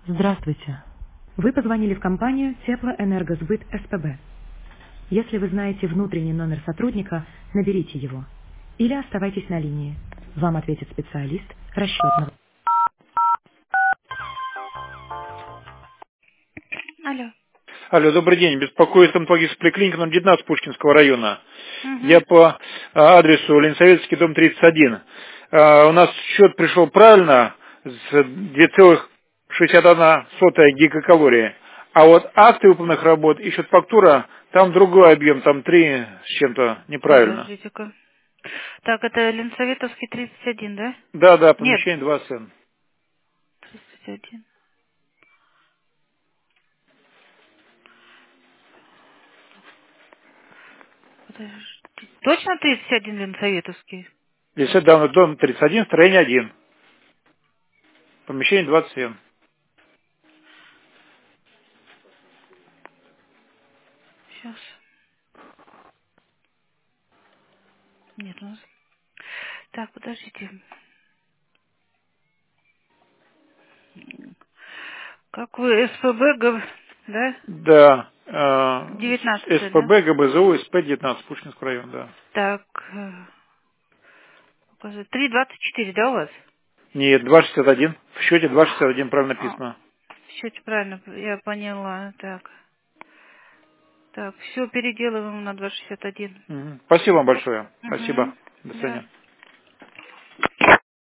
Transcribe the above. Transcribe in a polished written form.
Здравствуйте. Вы позвонили в компанию Теплоэнергосбыт СПБ. Если вы знаете внутренний номер сотрудника, наберите его. Или оставайтесь на линии. Вам ответит специалист расчетного. Алло. Алло, добрый день. Беспокоит стоматологическая поликлиника номер 19 Пушкинского района. Угу. Я по адресу Ленсоветский, дом 31. У нас счет пришел правильно, с 2,61 гигакалории. А вот акты выполненных работ и счет фактура, там другой объем, там 3 с чем-то неправильно. Подождите-ка. Так, это Ленсоветовский 31, да? Да, да, Нет, помещение 2 сцен. 31. Подожди. Точно 31 Ленсоветовский? Здесь давно дом 31, строение 1. Помещение 27. Сейчас. Нет, у нас... Так, подождите. Как вы СПБ, да? Да, 19, да? СПБ, ГБЗУ, СП-19, Пушкинский район, да. Так, 3,24, да, у вас? Нет, 2,61. В счете 2,61 правильно А, написано. все правильно, я поняла. Так, так, все переделываем на 2,61. Мгм. Спасибо вам большое. Спасибо. Угу. До Да. свидания.